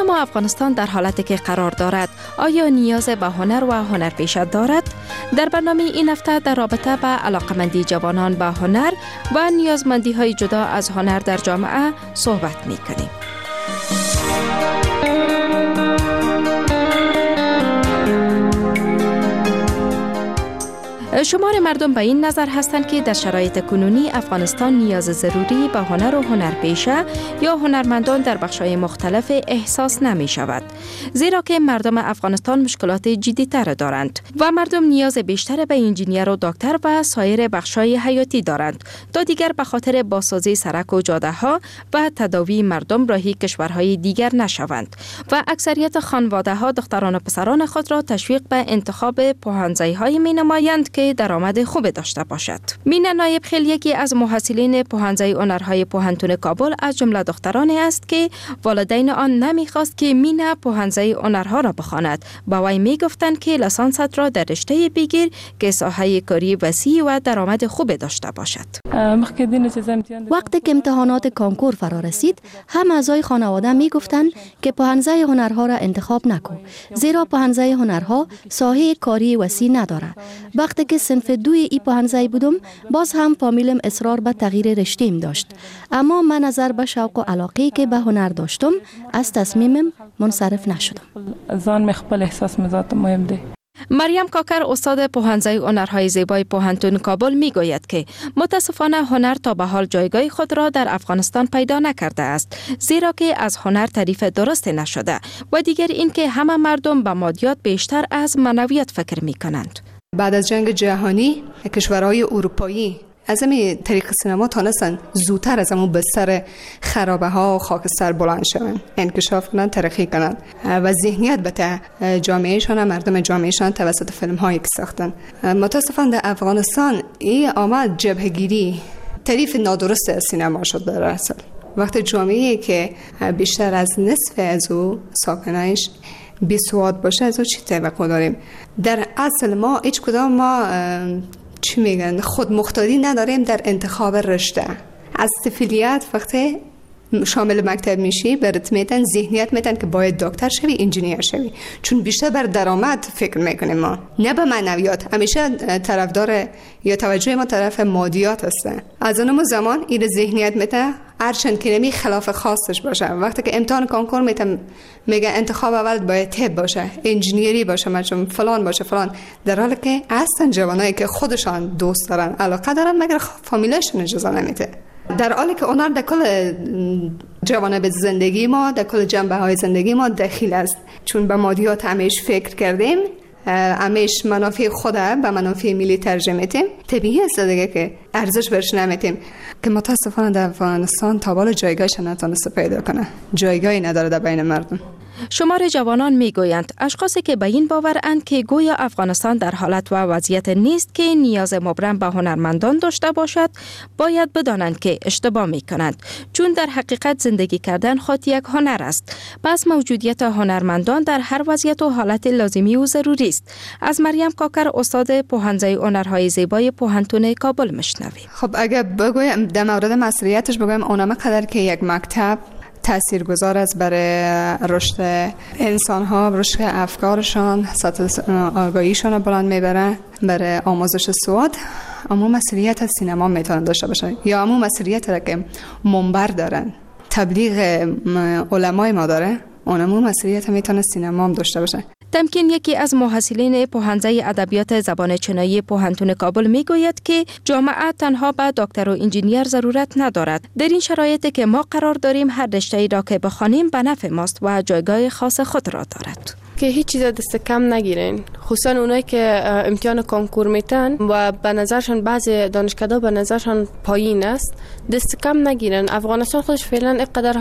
اما افغانستان در حالتی که قرار دارد آیا نیاز به هنر و هنرپیشه دارد؟ در برنامه این هفته در رابطه به علاقمندی جوانان به هنر و نیازمندی های جدا از هنر در جامعه صحبت می کنیم. شمار مردم به این نظر هستند که در شرایط کنونی افغانستان نیاز ضروری به هنر و هنرپیشه یا هنرمندان در بخش‌های مختلف احساس نمی شود، زیرا که مردم افغانستان مشکلات جدی‌تر دارند و مردم نیاز بیشتر به انجینیر و دکتر و سایر بخش‌های حیاتی دارند تا دیگر به خاطر بازسازی سرک و جاده‌ها و تداوی مردم راهی کشورهای دیگر نشوند و اکثریت خانواده‌ها دختران و پسران خود را تشویق به انتخاب پوهنځی‌های می‌نمایند که درآمد خوب داشته باشد. مینا نایب خیل یکی از محصلین پوهنځی هنرهای پوهنتون کابل از جمله دخترانی است که والدین آن نمیخواست که مینا پوهنځی هنرها را بخواند. با وی میگفتند که لیسانست را در رشته بگیر که ساحه کاری وسیع و درآمد خوب داشته باشد. وقتی که امتحانات کنکور فرا رسید، هم اعضای خانواده میگفتند که پوهنځی هنرها را انتخاب نکن، زیرا پوهنځی هنرها ساحه کاری وسیع ندارد. وقتی که صنف 2 ای پوهنځی بودم، باز هم فامیلم اصرار به تغییر رشته‌ام داشت، اما من نظر به شوق و علاقه‌ای که به هنر داشتم از تصمیمم منصرف نشدم. زان مخبل احساس مزات مهم ده. مریم کاکر استاد پوهنځی هنرهای زیبای پوهنتون کابل میگوید که متاسفانه هنر تا به حال جایگاه خود را در افغانستان پیدا نکرده است، زیرا که از هنر تعریف درست نشده و دیگر اینکه همه مردم به مادیات بیشتر از معنویات فکر میکنند. بعد از جنگ جهانی کشورهای اروپایی از همین طریق سینما تانستن زودتر از همون بستر خرابه ها و خاکستر بلند شون، انکشاف کنن، ترقی کنن و ذهنیت به جامعهشان، مردم جامعهشان توسط فیلم هایی که ساختن. متاسفانه در افغانستان این آمد جبهگیری تعریف نادرست از سینما شد. در اصل وقتی جامعه‌ای که بیشتر از نصف از او ساکنانش بیسواد باشه، از او چی توقع داریم؟ در اصل ما هیچ کدام ما چی میگن خود مختاری نداریم در انتخاب رشته. از طفولیت وقتی شامل مکتب میشی برات میتن ذهنیت میتن که باید دکتر شوی، انجینیر شوی، چون بیشتر بر درآمد فکر میکنیم ما، نه به معنویات. همیشه طرفدار یا توجه ما طرف مادیات هستن. از اون زمان این ذهنیت میتن هرچند کلمه خلاف خاصش باشه. وقتی که امتحان کنکور میگه انتخاب اول باید طب باشه، انجینیری باشه، مثلا فلان باشه فلان، در حالی که اصلا جوانایی که خودشان دوست دارن، علاقه دارن، مگر فامیلشون اجازه نمیده. در حالی که هنر در کل جوانب زندگی ما، در کل جنبه های زندگی ما دخیل است، چون به مادیات همیش فکر کردیم، همیش منافع خوده به منافع ملی ترجمه میتیم. طبیعی است دیگه که ارزش برش نمیتیم، که متاسفانه در افغانستان تا بالا جایگاهش نتونسته پیدا کنه، جایگاهی نداره در بین مردم. شمار جوانان میگویند اشخاصی که به این باورند که گویا افغانستان در حالت و وضعیت نیست که نیاز مبرم به هنرمندان داشته باشد، باید بدانند که اشتباه میکنند، چون در حقیقت زندگی کردن خود یک هنر است. پس موجودیت هنرمندان در هر وضعیت و حالت لازمی و ضروری است. از مریم کاکر استاد پوهنځی هنرهای زیبای پوهنتون کابل میشنویم. خب اگه بگویم در مورد مسئولیتش بگویم اونم قدر که یک مکتب تاثیرگذار است برای رشد انسان‌ها، رشد افکارشان، سطح آگاهیشان را بلند میبره، برای آموزش سواد. اما مسئولیت از سینما میتونن داشته باشن، یا اما مسئولیت را که منبر دارن، تبلیغ علمای ما داره، اونم مسئولیت میتونه سینما هم داشته باشه. تمکین یکی از محصلین پوهنځی ادبیات زبان چینایی پوهنتون کابل میگوید که جامعه تنها به دکتر و انجینیر ضرورت ندارد. در این شرایطی که ما قرار داریم هر رشته‌ای را که بخوانیم به نفع ماست و جایگاه خاص خود را دارد. که هیچ چیز دست کم نگیرین، خصوصا اونایی که امتحان کنکور میتن و به نظرشان بعضی دانشکده به نظرشان پایین است، دست کم نگیرن. افغانستان خودش فعلا اینقدر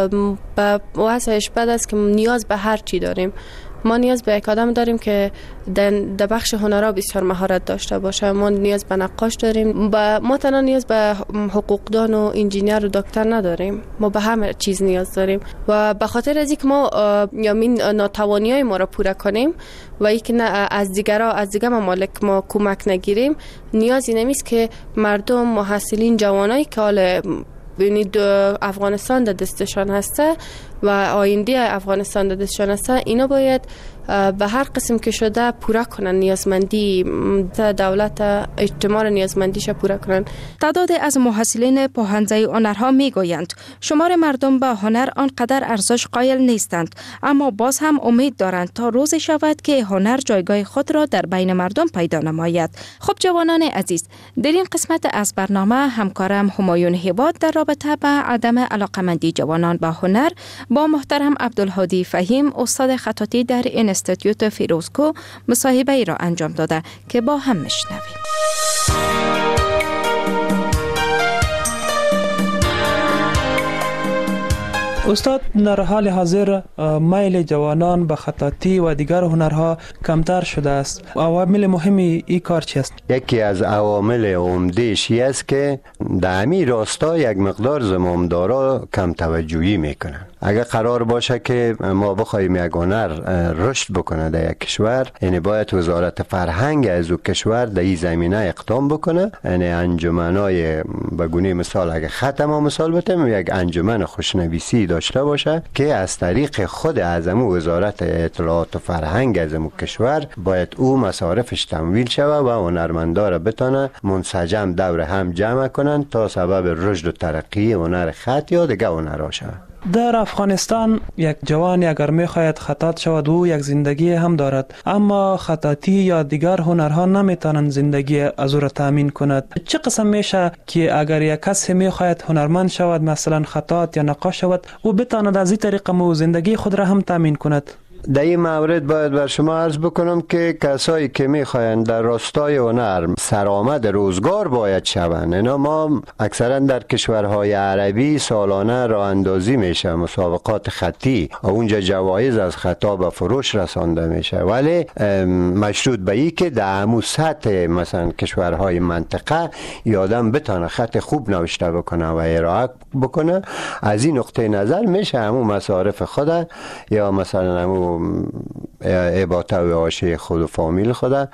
به وضعش بد است که نیاز به هر چی داریم. ما نیاز به یک آدم داریم که در بخش هنرها بسیار مهارت داشته باشه. ما نیاز به نقاش داریم. ما تنها نیاز به حقوقدان و انجینیر و دکتر نداریم. ما به همه چیز نیاز داریم و به خاطر از اینکه ما ناتوانی‌های ما را پوره کنیم و اینکه از دیگر ممالک ما کمک نگیریم، نیازی نمیست که مردم محصلین جوانایی که حال ببینید افغانستان در دستشان هسته و آینده افغانستان دستشان است، اینا باید به هر قسم که شده پورا کنن نیازمندی دولت، اجتماع نیازمندیش پورا کنن. تعداد از محصلین پوهنځی هنرها میگویند شمار مردم به هنر آنقدر ارزش قائل نیستند، اما باز هم امید دارند تا روزی شود که هنر جایگاه خود را در بین مردم پیدا نماید. خب جوانان عزیز، در این قسمت از برنامه همکارم همایون هیباد در رابطه به عدم علاقمندی جوانان به هنر با محترم عبدالهادی فهیم استاد خطاطی در اینستیتوت فیروزکوه مصاحبه ای را انجام داده که با هم میشنویم. استاد، در حال حاضر میل جوانان به خطاطی و دیگر هنرها کمتر شده است. عوامل مهمی این کار چی است؟ یکی از عوامل عمده‌اش است که در همین راستا یک مقدار زمامدارا کم توجهی میکنن. اگر قرار باشه که ما بخوایم یک هنر رشد بکنه در یک کشور، یعنی باید وزارت فرهنگ از او کشور در این زمینه اقدام بکنه. یعنی انجمنای به گونه مثال اگر خط ما مثال بتیم، یک انجمن خوشنویسی داشته باشه که از طریق خود اعظم وزارت اطلاعات و فرهنگ از کشور باید او مصارفش تمویل شود و هنرمندا را بتونه منسجم دور هم جمع کنن تا سبب رشد و ترقی هنر خط یا دیگه هنرها شود. در افغانستان یک جوانی اگر میخواید خطاط شود او یک زندگی هم دارد، اما خطاطی یا دیگر هنرها نمیتونن زندگی از او را تامین کند. چه قسم میشه که اگر یک کسی میخواید هنرمند شود، مثلا خطاط یا نقاش شود، او بتواند از این طریق مو زندگی خود را هم تامین کند؟ در این مورد باید بر شما عرض بکنم که کسایی که میخواین در راستای هنر سرآمد روزگار باید شوند. اینا ما اکثرا در کشورهای عربی سالانه راه اندازی میشه مسابقات خطی و اونجا جوایز از خطا به فروش رسانده میشه، ولی مشروط به این که در همون سطح مثلا کشورهای منطقه یادم بتانه خط خوب نوشته بکنه و ارائه بکنه. از این نقطه نظر میشه همون مصارف خود یا مثلا همون اباطه و عاشه خود و فامیل خود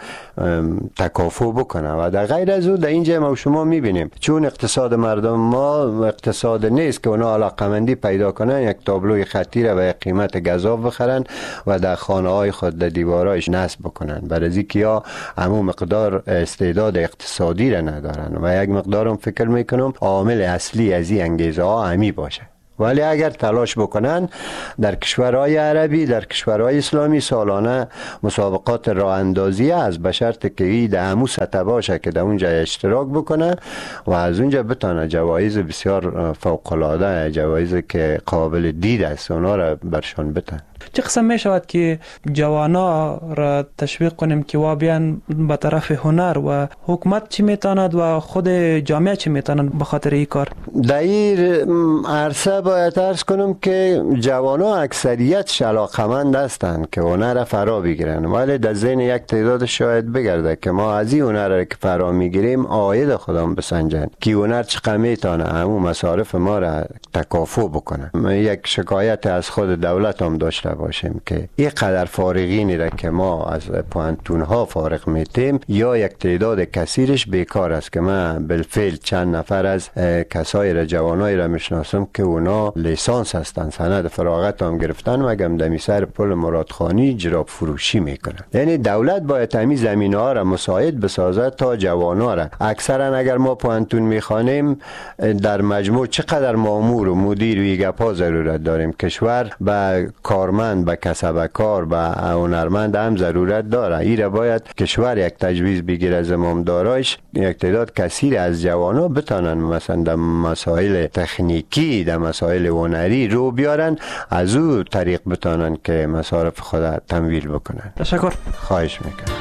تکافو بکنه و در غیر از او در اینجا ما شما میبینیم چون اقتصاد مردم ما اقتصاد نیست که اونا علاقمندی پیدا کنن یک تابلوی خطی را به قیمت گزاف بخرن و در خانه های خود در دیوارایش نصب بکنن، برای که یا همون مقدار استعداد اقتصادی را ندارن و یک مقدارم فکر میکنم عامل اصلی از این انگیزه ها همی باشه. ولی اگر تلاش بکنن در کشورهای عربی، در کشورهای اسلامی سالانه مسابقات راه اندازی است، به شرط که این در همون سطح باشه که در اونجا اشتراک بکنه و از اونجا بتونه جوایز بسیار فوق‌العاده، جوایز که قابل دید است اونا را برشان بتن. چه قسم می شود که جوانا را تشویق کنیم که وا بیان به طرف هنر و حکومت چی میتاند و خود جامعه چی میتاند به خاطر این کار؟ در این عرصه باید عرض کنم که جوانا اکثریت علاقمند هستند که هنر فرا بگیرن، ولی در ذهن یک تعداد شاید بگرده که ما از این هنر که فرا میگیریم عاید خودم بسنجن که هنر چقدر میتونه همون مصارف ما را تکافو بکنه. یک شکایت از خود دولت هم داشته باشیم که این قدر فارغینی را که ما از پوانتون ها فارغ میتیم یا یک تعداد کثیرش بیکار است، که من بالفعل چند نفر از کسای را جوانای را میشناسم که اونا لیسانس هستن، سند فراغت هم گرفتن و گمدمی سر پل مرادخانی جراب فروشی میکنن. یعنی دولت باید همین زمینه ها را مساعد بسازه تا جوانا را. اکثرا اگر ما پوانتون میخوانیم در مجموع چقدر مامور و مدیر و گپا ضرورت داریم. کشور به کارمند، به کسبکار، به هنرمند هم ضرورت داره. ایره باید کشور یک تجویز بگیره زمامداراش، یک تعداد کثیر از جوانا بتانن مثلا در مسائل تکنیکی، در مسائل هنری رو بیارن، از او طریق بتانن که مصارف خود تمویل بکنن. تشکر. خواهش میکنم.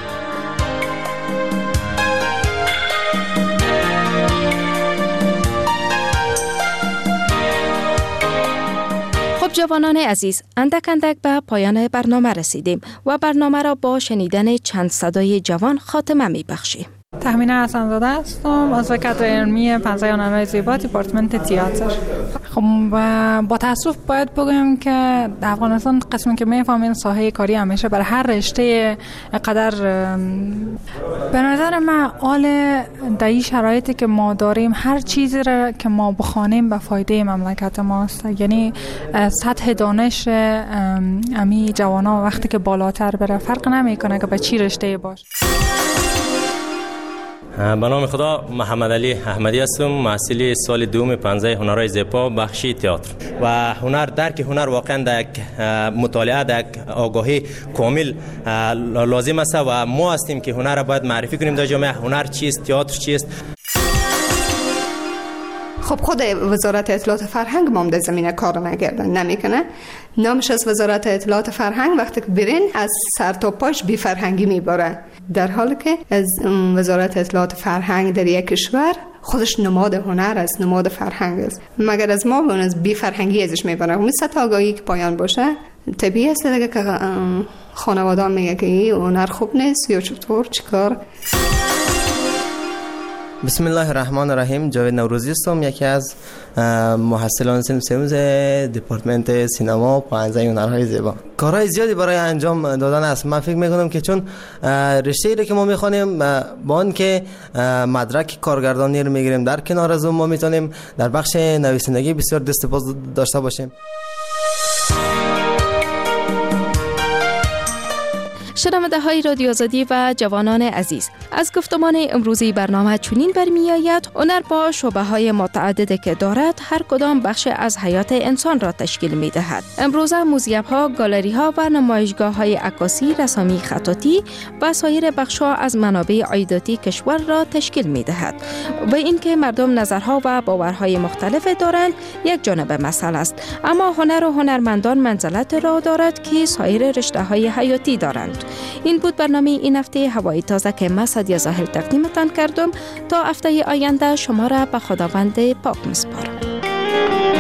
جوانان عزیز، اندک به پایان برنامه رسیدیم و برنامه را با شنیدن چند صدای جوان خاتمه می بخشیم. تهمینه حسن‌زاده هستم، عضو کادر علمی پنزه هنرهای زیبا دیپارتمنت تئاتر. خب با تاسف باید بگویم که افغانستان قسمی که میفهمین ساحه کاری همیشه برای هر رشته قدر به نظر من آل در این شرایطی که ما داریم هر چیزی را که ما بخوانیم به فایده مملکت ماست. یعنی سطح دانش امی جوانا وقتی که بالاتر بره فرق نمیکنه که به چی رشته باشه. به نام خدا، محمد علی احمدی هستم، محصل سال دوم 15 هنرهای زیبا بخش تئاتر و هنر. درک هنر واقعا در مطالعه، در آگاهی کامل لازم است و ما هستیم که هنر را باید معرفی کنیم در جامعه. هنر چیست؟ تئاتر چیست؟ خب خود وزارت اطلاعات فرهنگ ما در زمینه کار نمیکنه. نامش از وزارت اطلاعات فرهنگ وقتی که برین از سر تا پاش بی فرهنگی میباره، در حالی که از وزارت اطلاعات فرهنگ در یک کشور خودش نماد هنر است، نماد فرهنگ است. مگر از ما به از بی فرهنگی ازش میبره. مثل آگاهی که پایان باشه طبیعی است دیگه که خانواده میگه که این هنر خوب نیست یا چطور چیکار. بسم الله الرحمن الرحیم. جاوید نوروزی هستم، یکی از محصلان صنف سوم دپارتمنت سینما و 15 هنرهای زیبا. کارهای زیادی برای انجام دادن است. من فکر میکنم که چون رشته‌ای رو که ما میخوانیم با آن که مدرک کارگردانی رو میگیریم، در کنار از اون ما میتونیم در بخش نویسندگی بسیار دست باز داشته باشیم. شنونده های رادیو آزادی و جوانان عزیز، از گفتمان امروزی برنامه چنین برمی آید: هنر با شعبه های متعددی که دارد هر کدام بخش از حیات انسان را تشکیل می دهد. امروزه موزییم ها، گالری ها و نمایشگاه های عکاسی، رسامی خطاطی و سایر بخش ها از منابع عایداتی کشور را تشکیل می دهد. و اینکه مردم نظرها و باورهای مختلف دارند یک جانب مسئله است، اما هنر و هنرمندان منزلت را دارد که سایر رشته های حیاتی دارند. این بود برنامه این هفته هوای تازه که من سعدیه زاهل تقدیمتان کردم. تا هفته آینده شما را به خداوند پاک می‌سپارم.